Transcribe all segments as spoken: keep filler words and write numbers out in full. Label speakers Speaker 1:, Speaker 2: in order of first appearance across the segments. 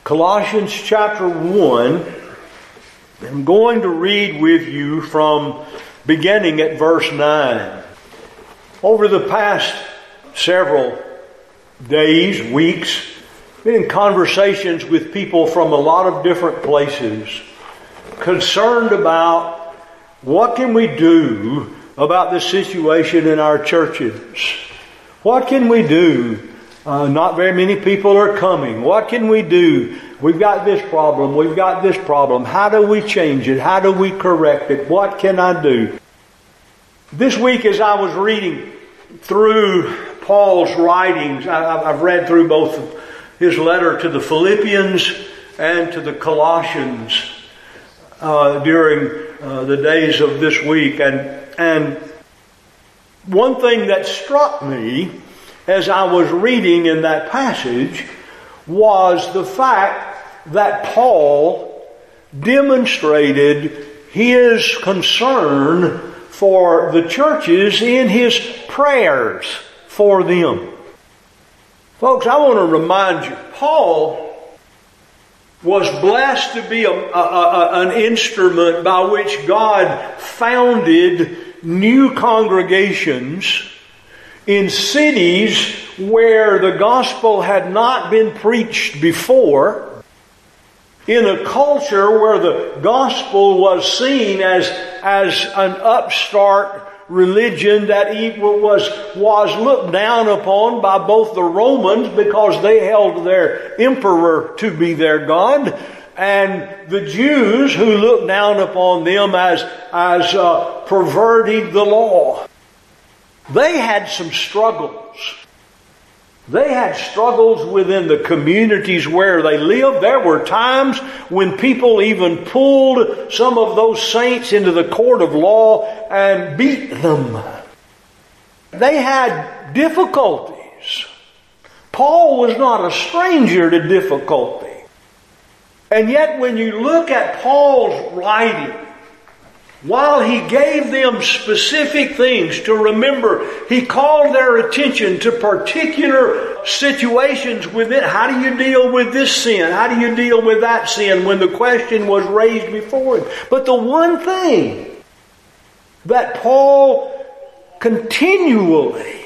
Speaker 1: Colossians chapter one. I'm going to read with you from beginning at verse nine. Over the past several days, weeks, been in conversations with people from a lot of different places, concerned about what can we do about the situation in our churches. What can we do? Uh, not very many people are coming. What can we do? We've got this problem. We've got this problem. How do we change it? How do we correct it? What can I do? This week as I was reading through Paul's writings, I, I've read through both his letter to the Philippians and to the Colossians uh, during uh, the days of this week. And, and one thing that struck me as I was reading in that passage was the fact that Paul demonstrated his concern for the churches in his prayers for them. Folks, I want to remind you, Paul was blessed to be a, a, a, an instrument by which God founded new congregations in cities where the gospel had not been preached before, in a culture where the gospel was seen as, as an upstart religion that was, was looked down upon by both the Romans because they held their emperor to be their God, and the Jews who looked down upon them as, as uh, perverting the law. They had some struggles. They had struggles within the communities where they lived. There were times when people even pulled some of those saints into the court of law and beat them. They had difficulties. Paul was not a stranger to difficulty. And yet when you look at Paul's writing, while he gave them specific things to remember, he called their attention to particular situations within. How do you deal with this sin? How do you deal with that sin when the question was raised before him? But the one thing that Paul continually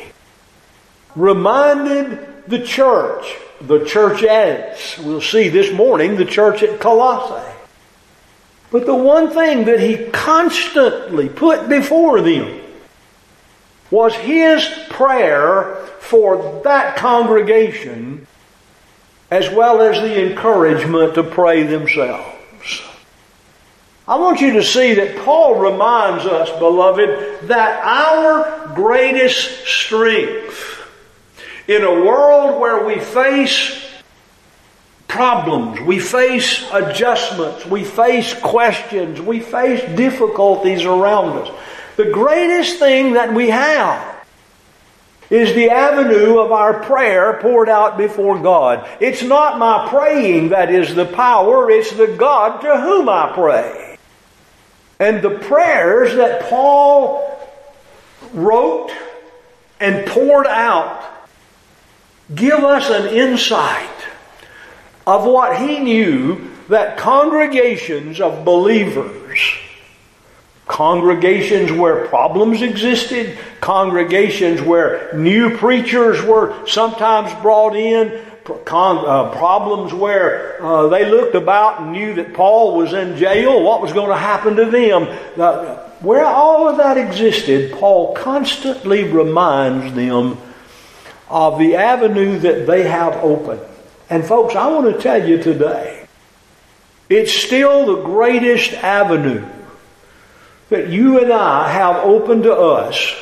Speaker 1: reminded the church, the church as we'll see this morning, the church at Colossae. But the one thing that he constantly put before them was his prayer for that congregation, as well as the encouragement to pray themselves. I want you to see that Paul reminds us, beloved, that our greatest strength in a world where we face problems, we face adjustments, we face questions, we face difficulties around us. The greatest thing that we have is the avenue of our prayer poured out before God. It's not my praying that is the power, it's the God to whom I pray. And the prayers that Paul wrote and poured out give us an insight of what he knew that congregations of believers, congregations where problems existed, congregations where new preachers were sometimes brought in, con, uh, problems where uh, they looked about and knew that Paul was in jail, what was going to happen to them. Uh, where all of that existed, Paul constantly reminds them of the avenue that they have open. And folks, I want to tell you today, it's still the greatest avenue that you and I have open to us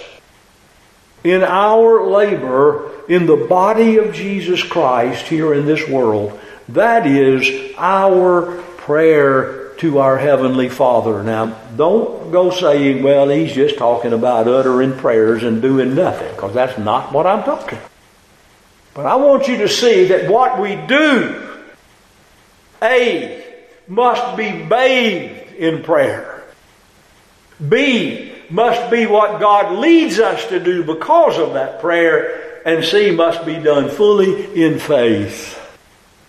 Speaker 1: in our labor in the body of Jesus Christ here in this world. That is our prayer to our Heavenly Father. Now, don't go saying, well, he's just talking about uttering prayers and doing nothing, because that's not what I'm talking about. But I want you to see that what we do, A, must be bathed in prayer. B, must be what God leads us to do because of that prayer. And C, must be done fully in faith.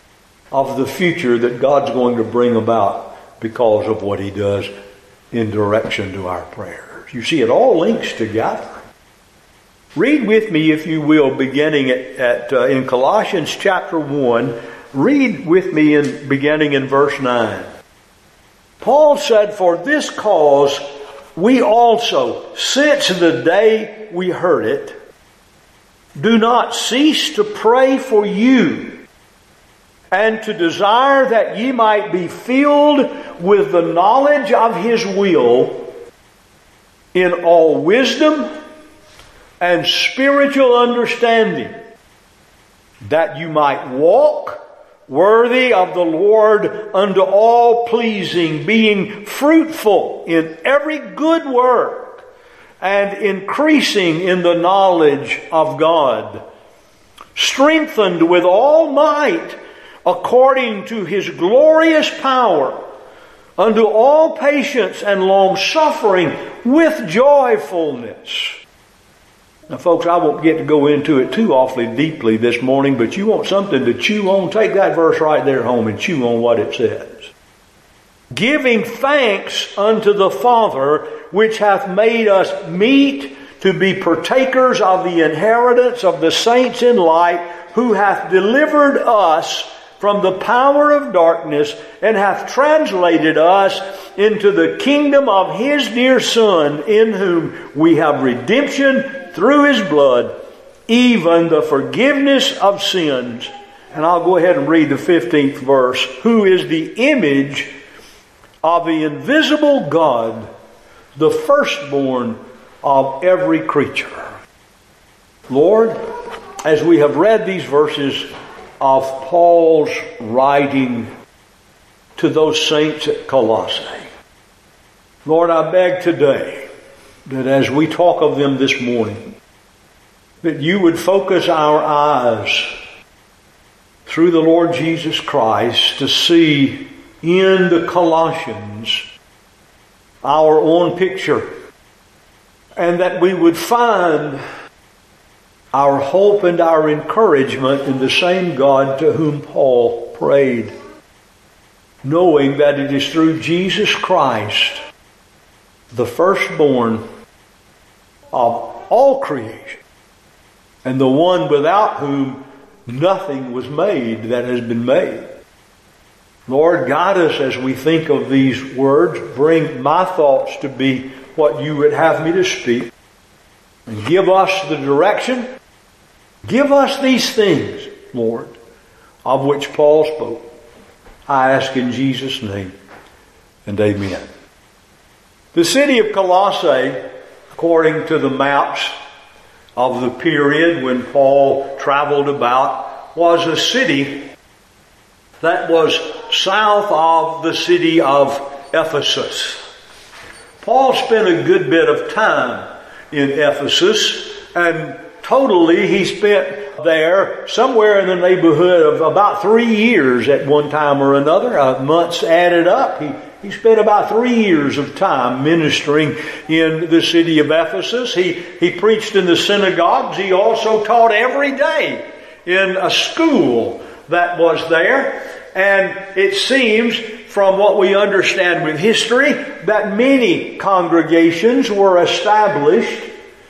Speaker 1: of the future that God's going to bring about because of what He does in direction to our prayers. You see, it all links together. Read with me, if you will, beginning at, at uh, in Colossians chapter one. Read with me in beginning in verse nine. Paul said, "For this cause we also, since the day we heard it, do not cease to pray for you, and to desire that ye might be filled with the knowledge of His will in all wisdom and spiritual understanding, that you might walk worthy of the Lord unto all pleasing, being fruitful in every good work, and increasing in the knowledge of God, strengthened with all might according to His glorious power, unto all patience and long suffering with joyfulness." Now folks, I won't get to go into it too awfully deeply this morning, but you want something to chew on, take that verse right there home and chew on what it says. "Giving thanks unto the Father, which hath made us meet to be partakers of the inheritance of the saints in light, who hath delivered us from the power of darkness, and hath translated us into the kingdom of His dear Son, in whom we have redemption through His blood, even the forgiveness of sins." And I'll go ahead and read the fifteenth verse. "Who is the image of the invisible God, the firstborn of every creature." Lord, as we have read these verses of Paul's writing to those saints at Colossae, Lord, I beg today that as we talk of them this morning, that you would focus our eyes through the Lord Jesus Christ to see in the Colossians our own picture, and that we would find our hope and our encouragement in the same God to whom Paul prayed, knowing that it is through Jesus Christ, the firstborn of all creation, and the one without whom nothing was made that has been made. Lord, guide us as we think of these words. Bring my thoughts to be what you would have me to speak, and give us the direction. Give us these things, Lord, of which Paul spoke. I ask in Jesus' name, and amen. The city of Colossae, according to the maps of the period when Paul traveled about, was a city that was south of the city of Ephesus. Paul spent a good bit of time in Ephesus, and totally he spent there somewhere in the neighborhood of about three years at one time or another. Uh, months added up. He He spent about three years of time ministering in the city of Ephesus. He, he preached in the synagogues. He also taught every day in a school that was there. And it seems, from what we understand with history, that many congregations were established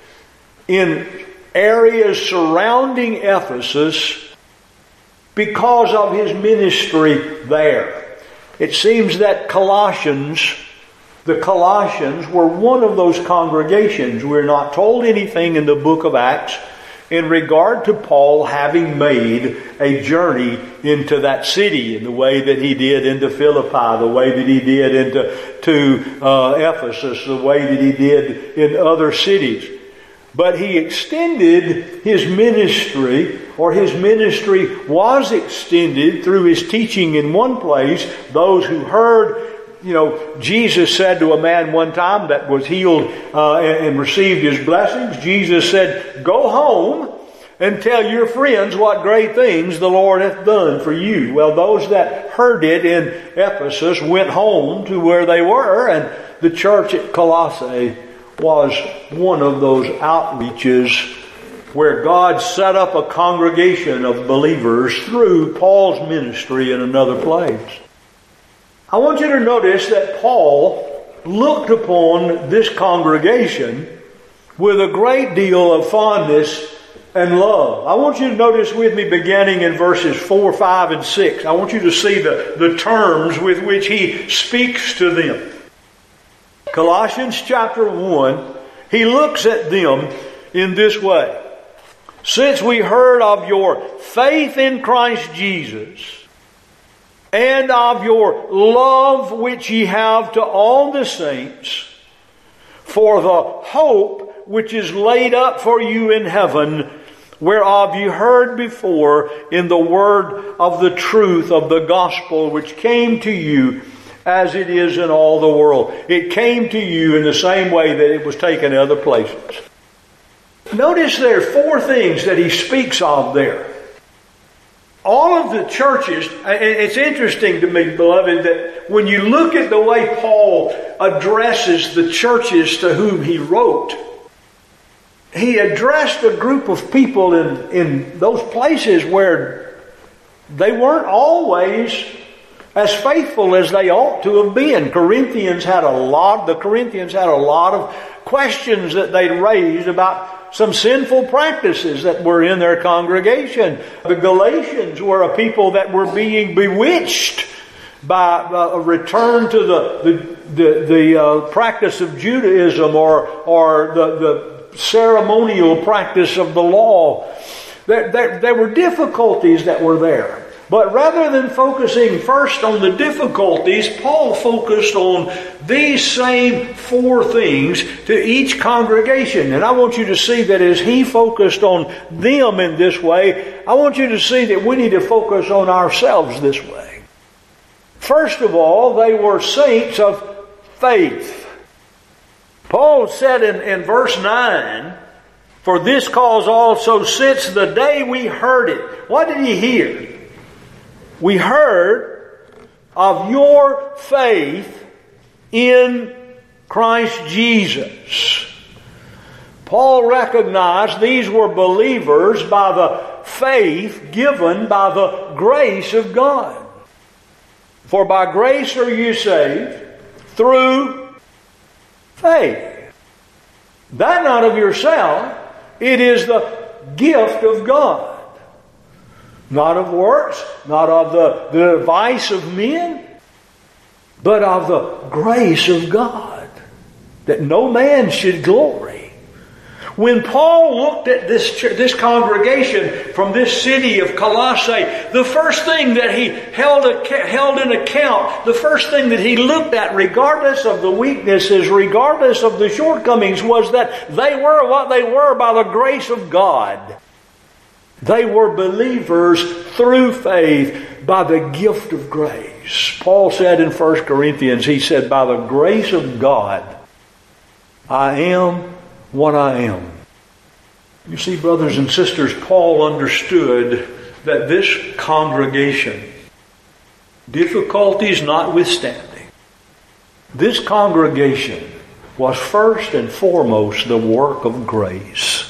Speaker 1: in areas surrounding Ephesus because of his ministry there. It seems that Colossians, the Colossians were one of those congregations. We're not told anything in the book of Acts in regard to Paul having made a journey into that city in the way that he did into Philippi, the way that he did into to uh, Ephesus, the way that he did in other cities. But he extended his ministry, or his ministry was extended through his teaching in one place. Those who heard, you know, Jesus said to a man one time that was healed uh, and, and received his blessings, Jesus said, "Go home and tell your friends what great things the Lord hath done for you." Well, those that heard it in Ephesus went home to where they were, and the church at Colossae was one of those outreaches where God set up a congregation of believers through Paul's ministry in another place. I want you to notice that Paul looked upon this congregation with a great deal of fondness and love. I want you to notice with me beginning in verses four, five, and six. I want you to see the, the terms with which he speaks to them. Colossians chapter one, he looks at them in this way. Since we heard of your faith in Christ Jesus, and of your love which ye have to all the saints, for the hope which is laid up for you in heaven, whereof you heard before in the word of the truth of the gospel which came to you as it is in all the world. It came to you in the same way that it was taken in other places. Notice there are four things that he speaks of there. All of the churches, and it's interesting to me, beloved, that when you look at the way Paul addresses the churches to whom he wrote, he addressed a group of people in, in those places where they weren't always as faithful as they ought to have been. Corinthians had a lot, the Corinthians had a lot of questions that they'd raised about some sinful practices that were in their congregation. The Galatians were a people that were being bewitched by a return to the the the, the uh, practice of Judaism or or the, the ceremonial practice of the law. There, there, there were difficulties that were there. But rather than focusing first on the difficulties, Paul focused on these same four things to each congregation. And I want you to see that as he focused on them in this way, I want you to see that we need to focus on ourselves this way. First of all, they were saints of faith. Paul said in, in verse nine, for this cause also since the day we heard it. What did he hear? We heard of your faith in Christ Jesus. Paul recognized these were believers by the faith given by the grace of God. For by grace are you saved through faith. That not of yourself, it is the gift of God. Not of works, not of the, the advice of men, but of the grace of God, that no man should glory. When Paul looked at this, this congregation from this city of Colossae, the first thing that he held, held in account, the first thing that he looked at, regardless of the weaknesses, regardless of the shortcomings, was that they were what they were by the grace of God. They were believers through faith by the gift of grace. Paul said in First Corinthians, he said, by the grace of God, I am what I am. You see, brothers and sisters, Paul understood that this congregation, difficulties notwithstanding, this congregation was first and foremost the work of grace.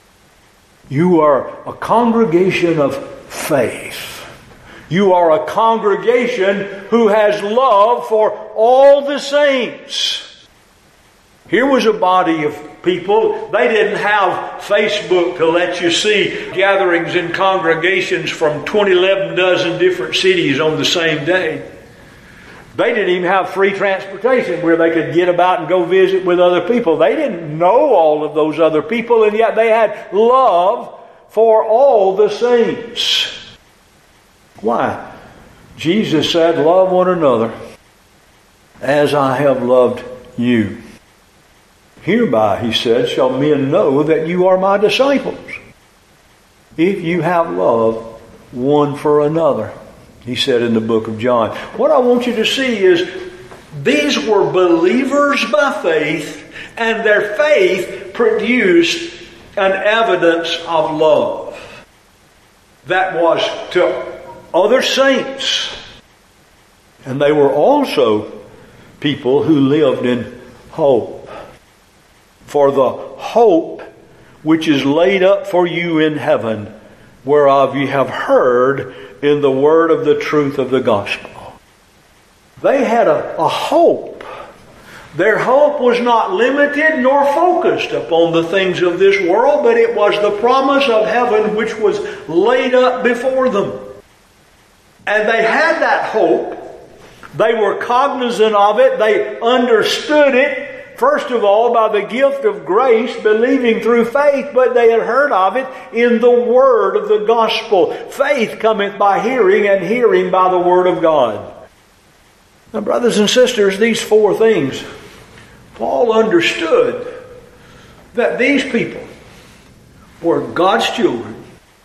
Speaker 1: You are a congregation of faith. You are a congregation who has love for all the saints. Here was a body of people. They didn't have Facebook to let you see gatherings and congregations from twenty, eleven dozen different cities on the same day. They didn't even have free transportation where they could get about and go visit with other people. They didn't know all of those other people, and yet they had love for all the saints. Why? Jesus said, love one another as I have loved you. Hereby, he said, shall men know that you are my disciples, if you have love one for another. He said in the book of John. What I want you to see is these were believers by faith, and their faith produced an evidence of love that was to other saints. And they were also people who lived in hope. For the hope which is laid up for you in heaven, whereof ye have heard in the word of the truth of the gospel. They had a, a hope. Their hope was not limited nor focused upon the things of this world, but it was the promise of heaven which was laid up before them. And they had that hope. They were cognizant of it. They understood it, first of all, by the gift of grace, believing through faith, but they had heard of it in the word of the gospel. Faith cometh by hearing, and hearing by the word of God. Now, brothers and sisters, these four things, Paul understood that these people were God's children,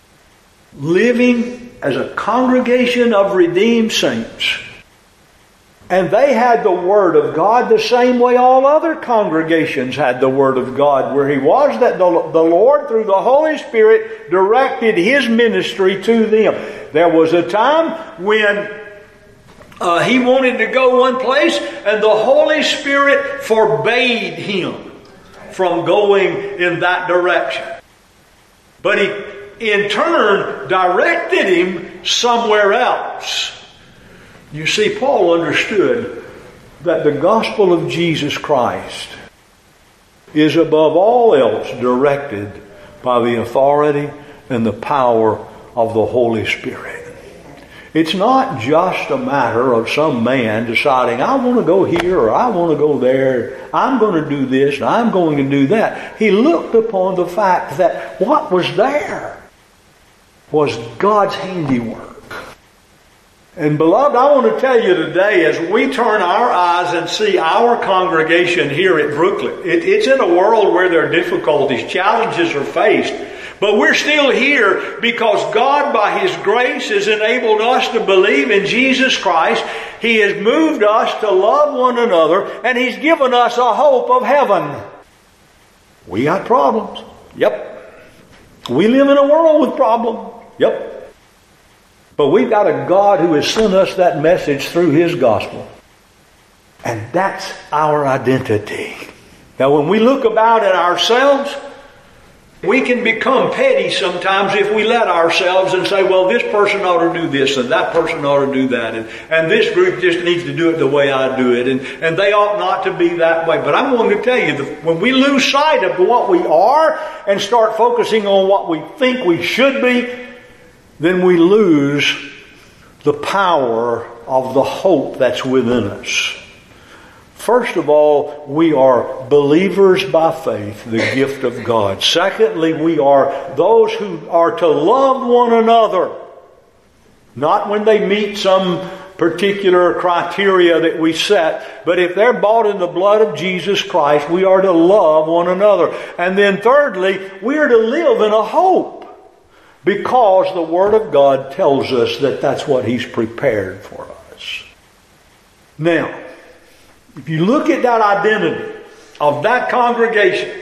Speaker 1: living as a congregation of redeemed saints. And they had the Word of God the same way all other congregations had the Word of God, where He was, that the, the Lord, through the Holy Spirit, directed His ministry to them. There was a time when uh, he wanted to go one place, and the Holy Spirit forbade him from going in that direction. But He, in turn, directed him somewhere else. You see, Paul understood that the gospel of Jesus Christ is above all else directed by the authority and the power of the Holy Spirit. It's not just a matter of some man deciding, I want to go here or I want to go there. I'm going to do this and I'm going to do that. He looked upon the fact that what was there was God's handiwork. And beloved, I want to tell you today, as we turn our eyes and see our congregation here at Brooklyn, it, it's in a world where there are difficulties, challenges are faced, but we're still here because God, by His grace, has enabled us to believe in Jesus Christ. He has moved us to love one another, and He's given us a hope of heaven. We got problems. Yep. We live in a world with problems. Yep. But we've got a God who has sent us that message through His gospel. And that's our identity. Now, when we look about at ourselves, we can become petty sometimes if we let ourselves and say, well, this person ought to do this and that person ought to do that. And, and this group just needs to do it the way I do it. And, and they ought not to be that way. But I'm going to tell you that when we lose sight of what we are and start focusing on what we think we should be, then we lose the power of the hope that's within us. First of all, we are believers by faith, the gift of God. Secondly, we are those who are to love one another. Not when they meet some particular criteria that we set, but if they're bought in the blood of Jesus Christ, we are to love one another. And then thirdly, we are to live in a hope. Because the Word of God tells us that that's what He's prepared for us. Now, if you look at that identity of that congregation,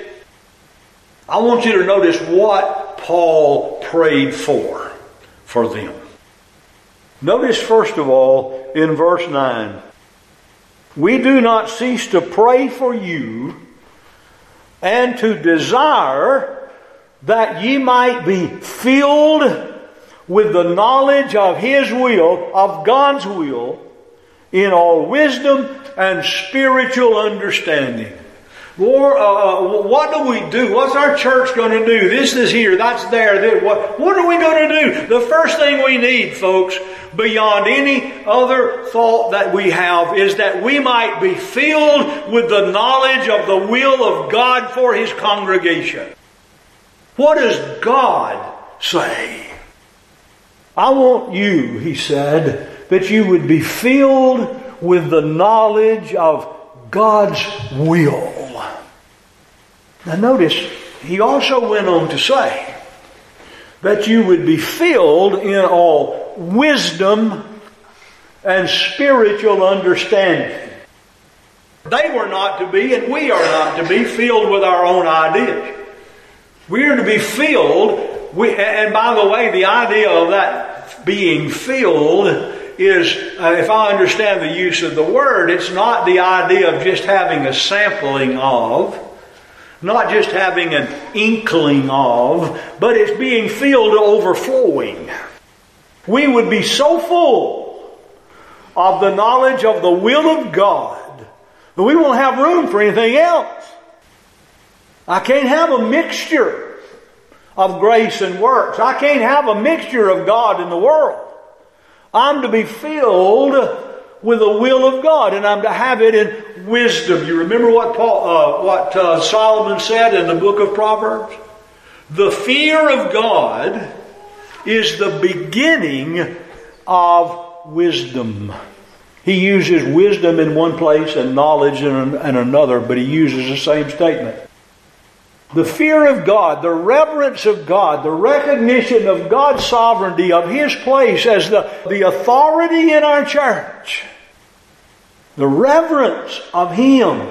Speaker 1: I want you to notice what Paul prayed for, for them. Notice first of all in verse nine, we do not cease to pray for you and to desire that ye might be filled with the knowledge of His will, of God's will, in all wisdom and spiritual understanding. Lord, uh, what do we do? What's our church going to do? This is here, that's there. What, what are we going to do? The first thing we need, folks, beyond any other thought that we have, is that we might be filled with the knowledge of the will of God for His congregation. What does God say? I want you, he said, that you would be filled with the knowledge of God's will. Now notice, he also went on to say that you would be filled in all wisdom and spiritual understanding. They were not to be, and we are not to be, filled with our own ideas. We are to be filled, we, and by the way, the idea of that being filled is, uh, if I understand the use of the word, it's not the idea of just having a sampling of, Not just having an inkling of, but it's being filled to overflowing. We would be so full of the knowledge of the will of God that we won't have room for anything else. I can't have a mixture of grace and works. I can't have a mixture of God and the world. I'm to be filled with the will of God, and I'm to have it in wisdom. You remember what Paul, uh, what uh, Solomon said in the book of Proverbs? The fear of God is the beginning of wisdom. He uses wisdom in one place and knowledge in, in another, but he uses the same statement. The fear of God, the reverence of God, the recognition of God's sovereignty, of His place as the, the authority in our church. The reverence of Him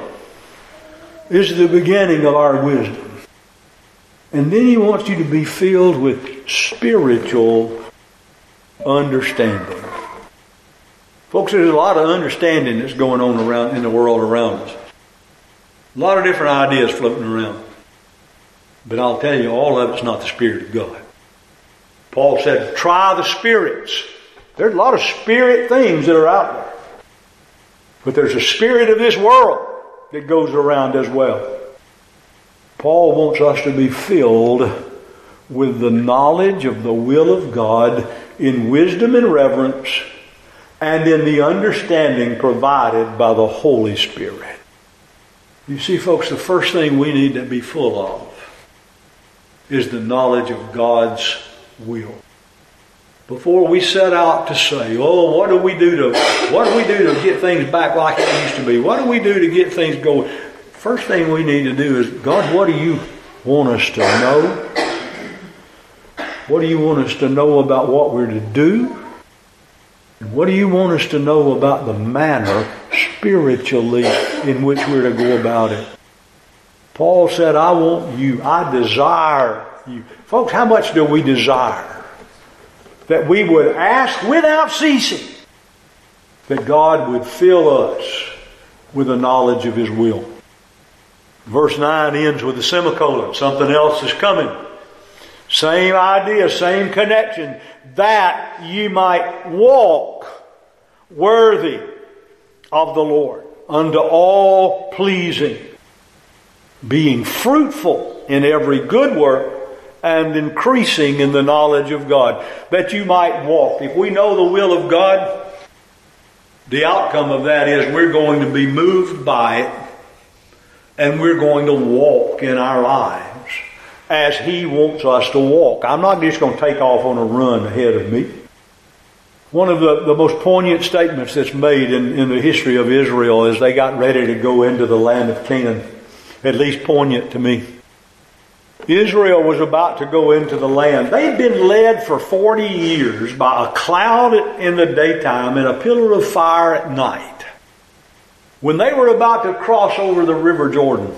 Speaker 1: is the beginning of our wisdom. And then He wants you to be filled with spiritual understanding. Folks, there's a lot of understanding that's going on around in the world around us. A lot of different ideas floating around. But I'll tell you, all of it's not the Spirit of God. Paul said, try the spirits. There's a lot of spirit things that are out there. But there's a spirit of this world that goes around as well. Paul wants us to be filled with the knowledge of the will of God in wisdom and reverence and in the understanding provided by the Holy Spirit. You see, folks, the first thing we need to be full of is the knowledge of God's will. Before we set out to say, oh, what do we do to what do we do to get things back like it used to be? What do we do to get things going? First thing we need to do is, God, what do you want us to know? What do you want us to know about what we're to do? And what do you want us to know about the manner spiritually in which we're to go about it? Paul said, I want you, I desire you. Folks, how much do we desire? That we would ask without ceasing that God would fill us with the knowledge of His will. Verse nine ends with a semicolon. Something else is coming. Same idea, same connection. That ye might walk worthy of the Lord, unto all pleasing, being fruitful in every good work, and increasing in the knowledge of God, that you might walk. If we know the will of God, the outcome of that is we're going to be moved by it, and we're going to walk in our lives as He wants us to walk. I'm not just going to take off on a run ahead of me. One of the, the most poignant statements that's made in, in the history of Israel as they got ready to go into the land of Canaan, at least poignant to me. Israel was about to go into the land. They'd been led for forty years by a cloud in the daytime and a pillar of fire at night. When they were about to cross over the River Jordan,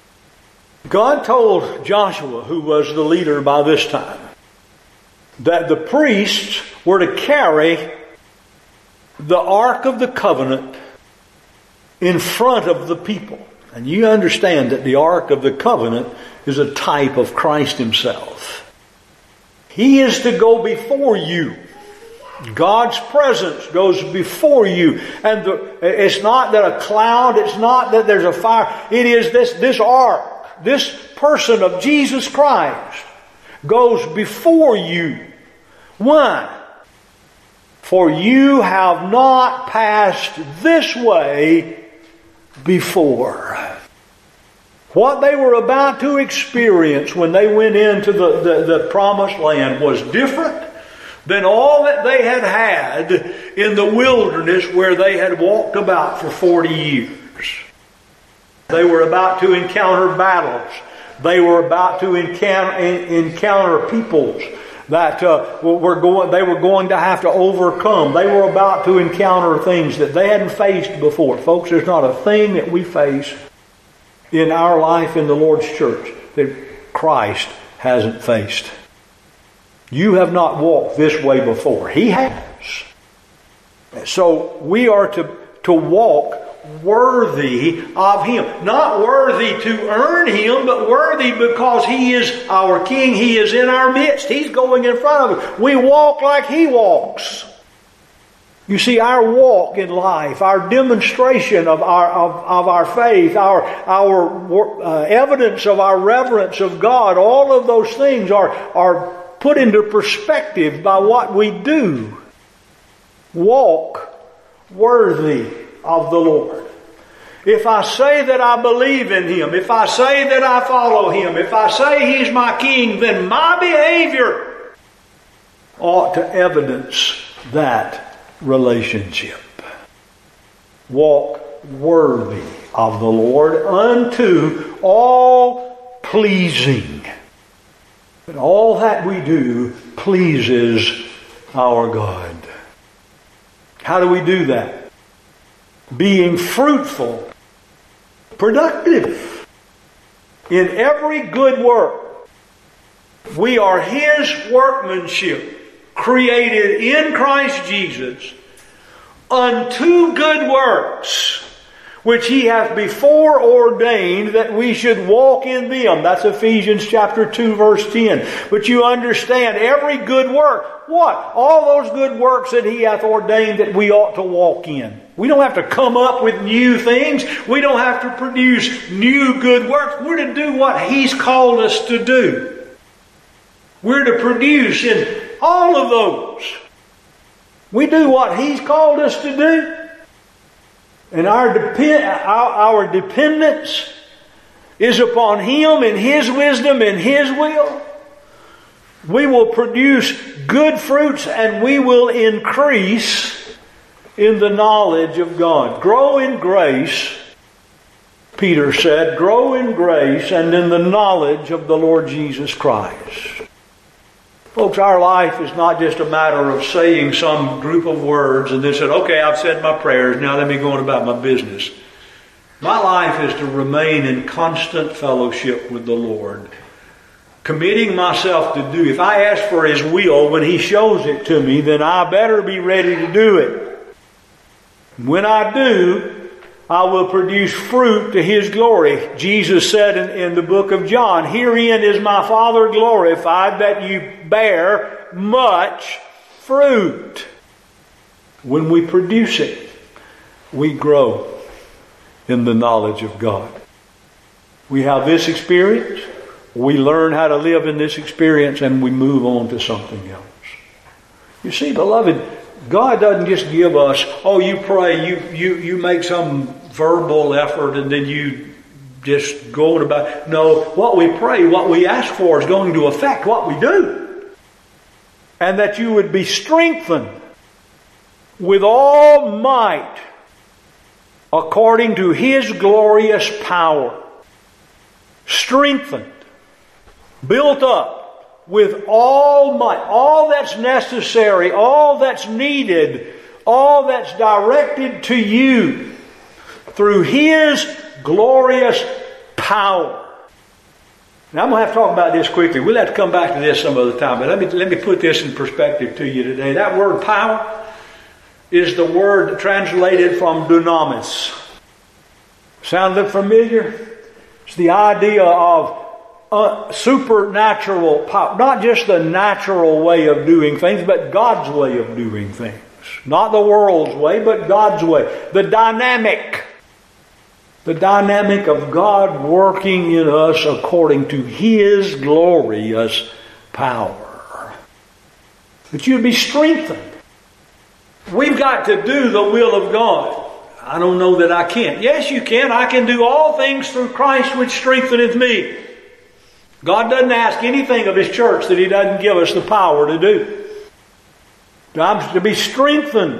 Speaker 1: God told Joshua, who was the leader by this time, that the priests were to carry the Ark of the Covenant in front of the people. And you understand that the Ark of the Covenant is a type of Christ Himself. He is to go before you. God's presence goes before you. And the, it's not that a cloud, it's not that there's a fire. It is this, this Ark, this person of Jesus Christ goes before you. Why? For you have not passed this way before. What they were about to experience when they went into the, the, the promised land was different than all that they had had in the wilderness where they had walked about for forty years. They were about to encounter battles. They were about to encounter, encounter peoples that uh, were going, they were going to have to overcome. They were about to encounter things that they hadn't faced before. Folks, there's not a thing that we face in our life in the Lord's church that Christ hasn't faced. You have not walked this way before. He has. So we are to, to walk worthy of Him. Not worthy to earn Him, but worthy because He is our King. He is in our midst. He's going in front of us. We walk like He walks. You see, our walk in life, our demonstration of our of, of our faith, our our uh, evidence of our reverence of God, all of those things are are put into perspective by what we do. Walk worthy of the Lord. If I say that I believe in Him, if I say that I follow Him, if I say He's my King, then my behavior ought to evidence that relationship. Walk worthy of the Lord unto all pleasing. But all that we do pleases our God. How do we do that? Being fruitful, productive in every good work. We are His workmanship, created in Christ Jesus unto good works, which He hath before ordained that we should walk in them. That's Ephesians chapter two, verse ten. But you understand, every good work, what? All those good works that He hath ordained that we ought to walk in. We don't have to come up with new things. We don't have to produce new good works. We're to do what He's called us to do. We're to produce in all of those. We do what He's called us to do. And our, depend, our, our dependence is upon Him and His wisdom and His will. We will produce good fruits and we will increase in the knowledge of God. Grow in grace, Peter said, grow in grace and in the knowledge of the Lord Jesus Christ. Folks, our life is not just a matter of saying some group of words and then said, okay, I've said my prayers, now let me go on about my business. My life is to remain in constant fellowship with the Lord, committing myself to do. If I ask for His will when He shows it to me, then I better be ready to do it. When I do, I will produce fruit to His glory. Jesus said in, in the book of John, herein is my Father glorified, that you bear much fruit. When we produce it, we grow in the knowledge of God. We have this experience, we learn how to live in this experience, and we move on to something else. You see, beloved, God doesn't just give us, oh, you pray, you you you make some verbal effort and then you just go on about. No, what we pray, what we ask for is going to affect what we do. And that you would be strengthened with all might according to His glorious power. Strengthened, built up with all might, all that's necessary, all that's needed, all that's directed to you through His glorious power. Now I'm going to have to talk about this quickly. We'll have to come back to this some other time, but let me, let me put this in perspective to you today. That word power is the word translated from dunamis. Sound look familiar? It's the idea of Uh, supernatural power, not just the natural way of doing things, but God's way of doing things. Not the world's way, but God's way. The dynamic. The dynamic of God working in us according to His glorious power. That you'd be strengthened. We've got to do the will of God. I don't know that I can. Yes, you can. I can do all things through Christ which strengtheneth me. God doesn't ask anything of His church that He doesn't give us the power to do. I'm to be strengthened.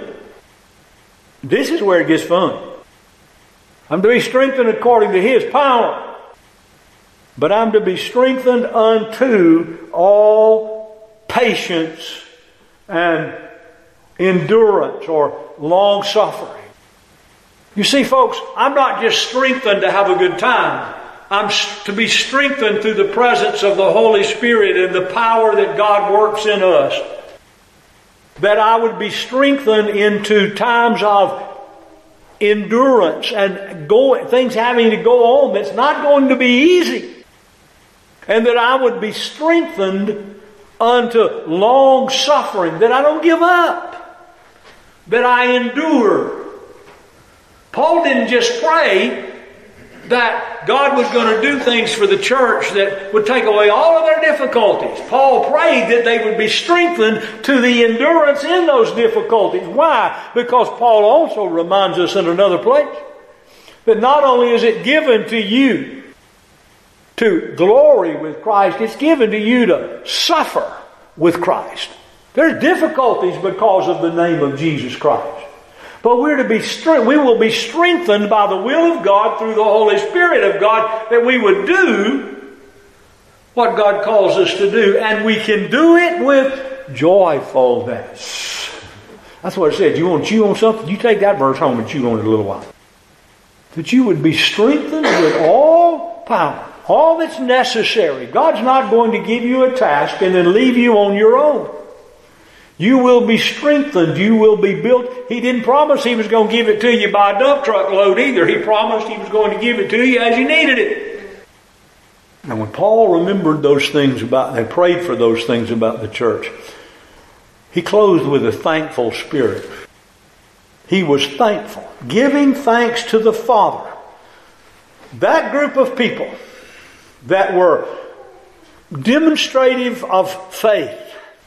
Speaker 1: This is where it gets fun. I'm to be strengthened according to His power. But I'm to be strengthened unto all patience and endurance or long suffering. You see, folks, I'm not just strengthened to have a good time. I'm to be strengthened through the presence of the Holy Spirit and the power that God works in us. That I would be strengthened into times of endurance and go, things having to go on that's not going to be easy. And that I would be strengthened unto long suffering, that I don't give up, that I endure. Paul didn't just pray that God was going to do things for the church that would take away all of their difficulties. Paul prayed that they would be strengthened to the endurance in those difficulties. Why? Because Paul also reminds us in another place that not only is it given to you to glory with Christ, it's given to you to suffer with Christ. There's difficulties because of the name of Jesus Christ. But we're to be strength, we will be strengthened by the will of God through the Holy Spirit of God, that we would do what God calls us to do. And we can do it with joyfulness. That's what it said. You want to chew on something? You take that verse home and chew on it a little while. That you would be strengthened with all power. All that's necessary. God's not going to give you a task and then leave you on your own. You will be strengthened. You will be built. He didn't promise He was going to give it to you by a dump truck load either. He promised He was going to give it to you as you needed it. And when Paul remembered those things about, and prayed for those things about the church, he closed with a thankful spirit. He was thankful, giving thanks to the Father. That group of people that were demonstrative of faith,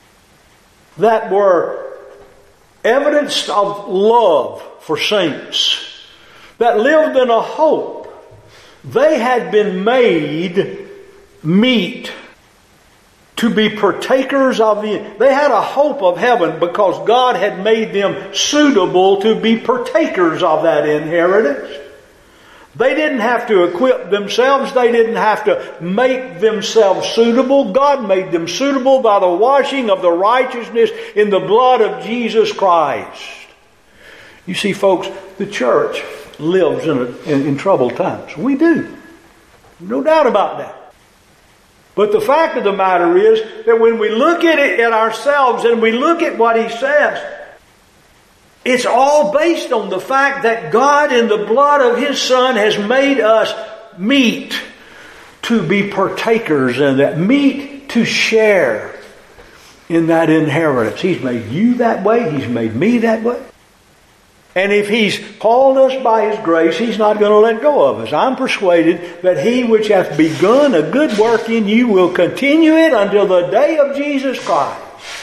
Speaker 1: that were evidence of love for saints, that lived in a hope, they had been made meet to be partakers of the... They had a hope of heaven because God had made them suitable to be partakers of that inheritance. They didn't have to equip themselves. They didn't have to make themselves suitable. God made them suitable by the washing of the righteousness in the blood of Jesus Christ. You see, folks, the church lives in, a, in, in troubled times. We do. No doubt about that. But the fact of the matter is that when we look at it at ourselves and we look at what He says, it's all based on the fact that God in the blood of His Son has made us meet to be partakers and that meet to share in that inheritance. He's made you that way. He's made me that way. And if He's called us by His grace, He's not going to let go of us. I'm persuaded that He which hath begun a good work in you will continue it until the day of Jesus Christ.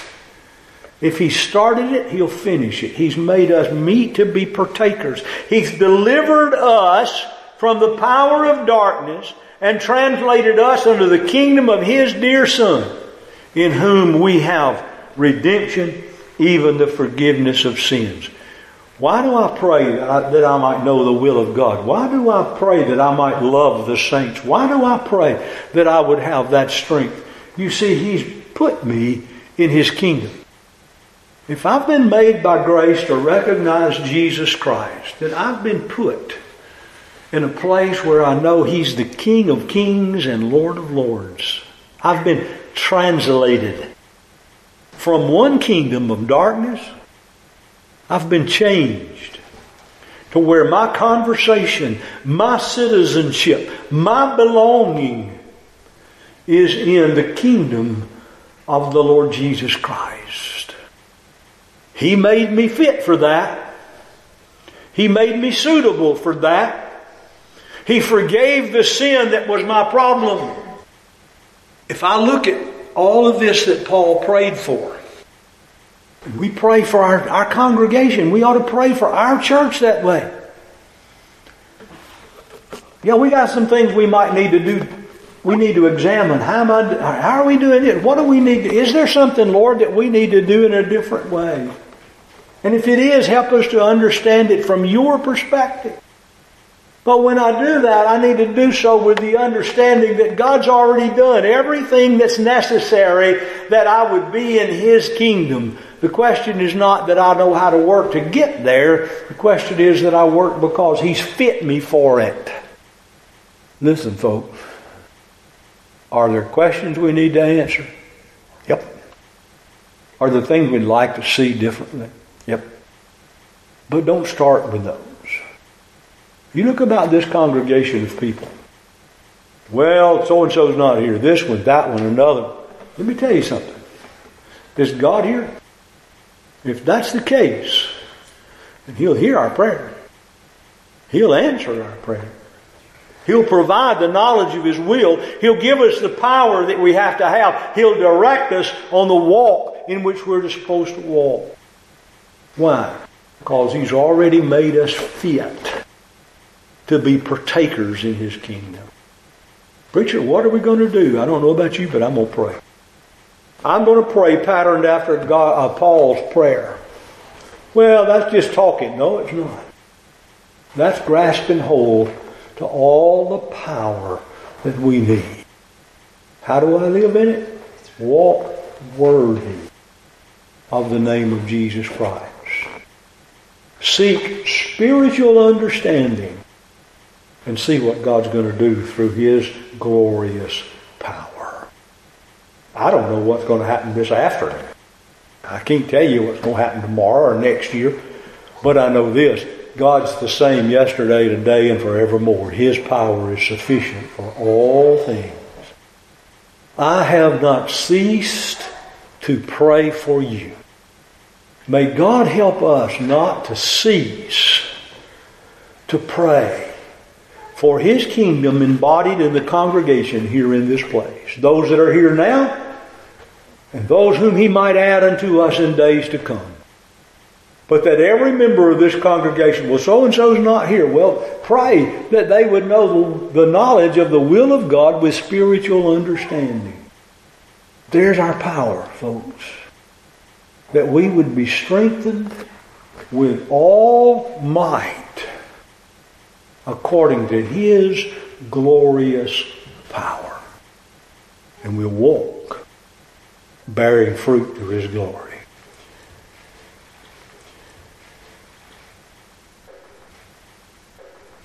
Speaker 1: If He started it, He'll finish it. He's made us meet to be partakers. He's delivered us from the power of darkness and translated us under the kingdom of His dear Son, in whom we have redemption, even the forgiveness of sins. Why do I pray that I, that I might know the will of God? Why do I pray that I might love the saints? Why do I pray that I would have that strength? You see, He's put me in His kingdom. If I've been made by grace to recognize Jesus Christ, then I've been put in a place where I know He's the King of kings and Lord of lords. I've been translated from one kingdom of darkness. I've been changed to where my conversation, my citizenship, my belonging is in the kingdom of the Lord Jesus Christ. He made me fit for that. He made me suitable for that. He forgave the sin that was my problem. If I look at all of this that Paul prayed for, we pray for our, our congregation. We ought to pray for our church that way. Yeah, we got some things we might need to do. We need to examine. How am I, how are we doing it? What do we need to, is there something, Lord, that we need to do in a different way? And if it is, help us to understand it from your perspective. But when I do that, I need to do so with the understanding that God's already done everything that's necessary that I would be in His kingdom. The question is not that I know how to work to get there. The question is that I work because He's fit me for it. Listen, folks. Are there questions we need to answer? Yep. Are there things we'd like to see differently? Yep. But don't start with those. You look about this congregation of people. Well, so-and-so's not here. This one, that one, another. Let me tell you something. Is God here? If that's the case, then He'll hear our prayer. He'll answer our prayer. He'll provide the knowledge of His will. He'll give us the power that we have to have. He'll direct us on the walk in which we're supposed to walk. Why? Because He's already made us fit to be partakers in His kingdom. Preacher, what are we going to do? I don't know about you, but I'm going to pray. I'm going to pray patterned after God, uh, Paul's prayer. Well, that's just talking. No, it's not. That's grasping hold to all the power that we need. How do I live in it? Walk worthy of the name of Jesus Christ. Seek spiritual understanding and see what God's going to do through His glorious power. I don't know what's going to happen this afternoon. I can't tell you what's going to happen tomorrow or next year, but I know this. God's the same yesterday, today, and forevermore. His power is sufficient for all things. I have not ceased to pray for you. May God help us not to cease to pray for His kingdom embodied in the congregation here in this place. Those that are here now, and those whom He might add unto us in days to come. But that every member of this congregation, well, so-and-so's not here. Well, pray that they would know the, the knowledge of the will of God with spiritual understanding. There's our power, folks. That we would be strengthened with all might according to His glorious power. And we'll walk bearing fruit to His glory.